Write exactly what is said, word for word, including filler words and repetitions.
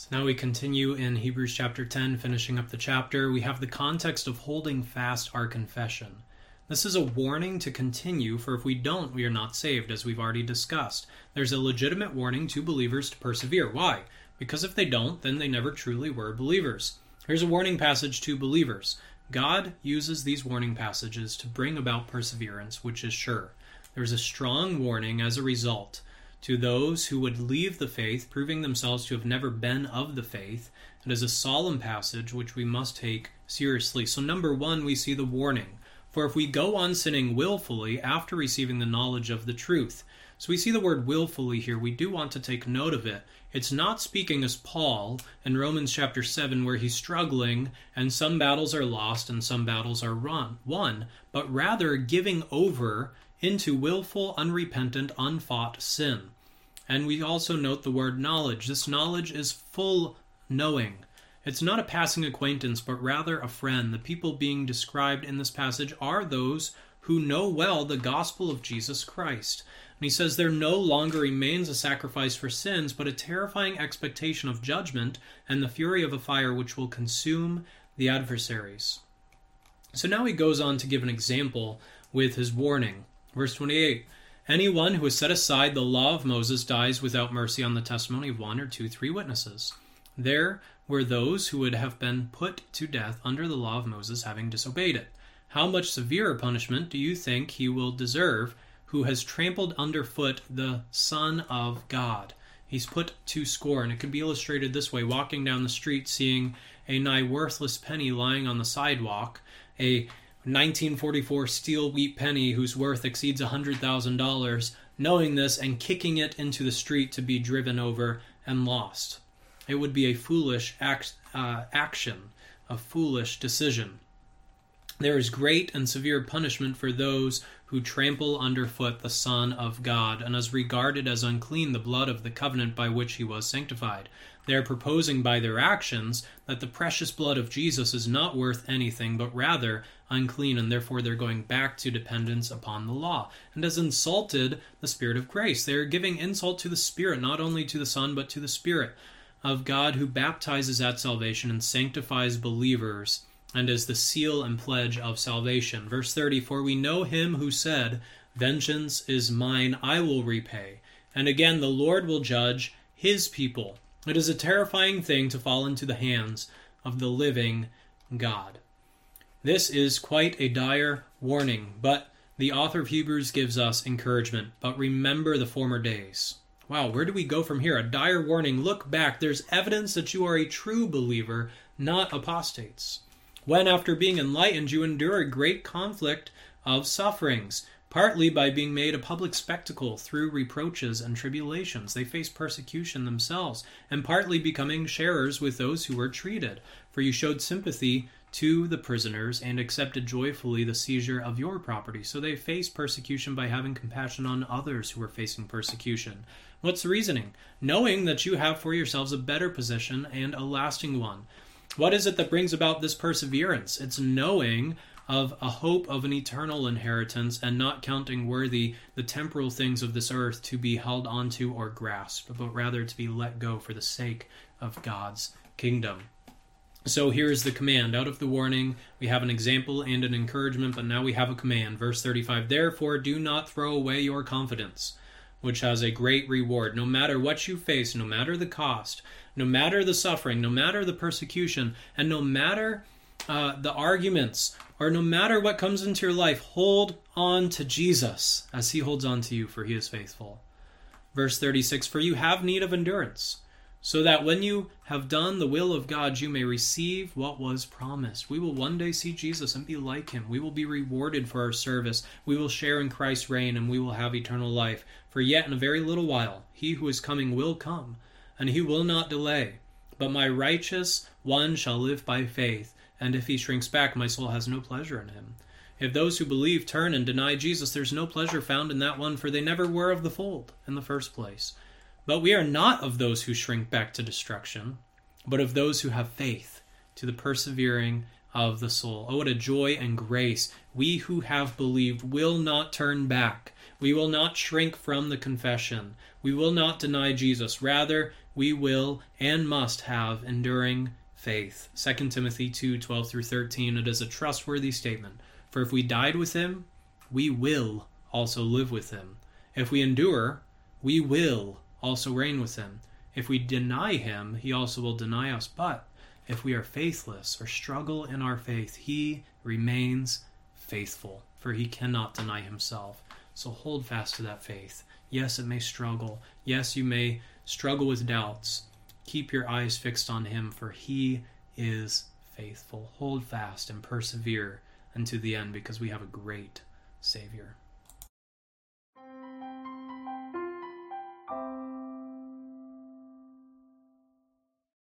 So now we continue in Hebrews chapter ten, finishing up the chapter. We have the context of holding fast our confession. This is a warning to continue, for if we don't, we are not saved, as we've already discussed. There's a legitimate warning to believers to persevere. Why? Because if they don't, then they never truly were believers. Here's a warning passage to believers. God uses these warning passages to bring about perseverance, which is sure. There's a strong warning as a result to those who would leave the faith, proving themselves to have never been of the faith. It is a solemn passage which we must take seriously. So number one, we see the warning. For if we go on sinning willfully after receiving the knowledge of the truth. So we see the word willfully here. We do want to take note of it. It's not speaking as Paul in Romans chapter seven, where he's struggling and some battles are lost and some battles are run, won, but rather giving over into willful, unrepentant, unfought sin. And we also note the word knowledge. This knowledge is full knowing. It's not a passing acquaintance, but rather a friend. The people being described in this passage are those who know well the gospel of Jesus Christ. And he says there no longer remains a sacrifice for sins, but a terrifying expectation of judgment and the fury of a fire which will consume the adversaries. So now he goes on to give an example with his warning. Verse twenty-eight, anyone who has set aside the law of Moses dies without mercy on the testimony of one or two, three witnesses. There were those who would have been put to death under the law of Moses, having disobeyed it. How much severer punishment do you think he will deserve who has trampled underfoot the Son of God? He's put to scorn. It could be illustrated this way: walking down the street, seeing a nigh worthless penny lying on the sidewalk, a nineteen forty-four steel wheat penny whose worth exceeds one hundred thousand dollars, knowing this and kicking it into the street to be driven over and lost. It would be a foolish act, uh, action, a foolish decision. There is great and severe punishment for those who trample underfoot the Son of God, and is regarded as unclean the blood of the covenant by which he was sanctified. They are proposing by their actions that the precious blood of Jesus is not worth anything, but rather unclean, and therefore they're going back to dependence upon the law, and has insulted the Spirit of grace. They are giving insult to the Spirit, not only to the Son, but to the Spirit of God, who baptizes at salvation and sanctifies believers, and is the seal and pledge of salvation. Verse thirty, for we know him who said, vengeance is mine, I will repay. And again, the Lord will judge his people. It is a terrifying thing to fall into the hands of the living God. This is quite a dire warning, but the author of Hebrews gives us encouragement. But remember the former days. Wow, where do we go from here? A dire warning. Look back. There's evidence that you are a true believer, not apostates. When, after being enlightened, you endure a great conflict of sufferings, partly by being made a public spectacle through reproaches and tribulations. They face persecution themselves, and partly becoming sharers with those who were treated. For you showed sympathy to the prisoners and accepted joyfully the seizure of your property. So they faced persecution by having compassion on others who were facing persecution. What's the reasoning? Knowing that you have for yourselves a better position and a lasting one. What is it that brings about this perseverance? It's knowing of a hope of an eternal inheritance and not counting worthy the temporal things of this earth to be held onto or grasped, but rather to be let go for the sake of God's kingdom. So here's the command. Out of the warning, we have an example and an encouragement, but now we have a command. Verse thirty-five, therefore do not throw away your confidence, which has a great reward. No matter what you face, no matter the cost, no matter the suffering, no matter the persecution, and no matter uh, the arguments, or no matter what comes into your life, hold on to Jesus as he holds on to you, for he is faithful. Verse thirty-six, for you have need of endurance, so that when you have done the will of God, you may receive what was promised. We will one day see Jesus and be like him. We will be rewarded for our service. We will share in Christ's reign, and we will have eternal life. For yet in a very little while, he who is coming will come, and he will not delay. But my righteous one shall live by faith, and if he shrinks back, my soul has no pleasure in him. If those who believe turn and deny Jesus, there's no pleasure found in that one, for they never were of the fold in the first place. But we are not of those who shrink back to destruction, but of those who have faith to the persevering of the soul. Oh, what a joy and grace. We who have believed will not turn back. We will not shrink from the confession. We will not deny Jesus. Rather, we will and must have enduring faith. Second Timothy two, twelve through thirteen, it is a trustworthy statement. For if we died with him, we will also live with him. If we endure, we will also reign with him. If we deny him, he also will deny us. But if we are faithless or struggle in our faith, he remains faithful, for he cannot deny himself. So hold fast to that faith. Yes, it may struggle. Yes, you may struggle with doubts. Keep your eyes fixed on him, for he is faithful. Hold fast and persevere unto the end, because we have a great Savior.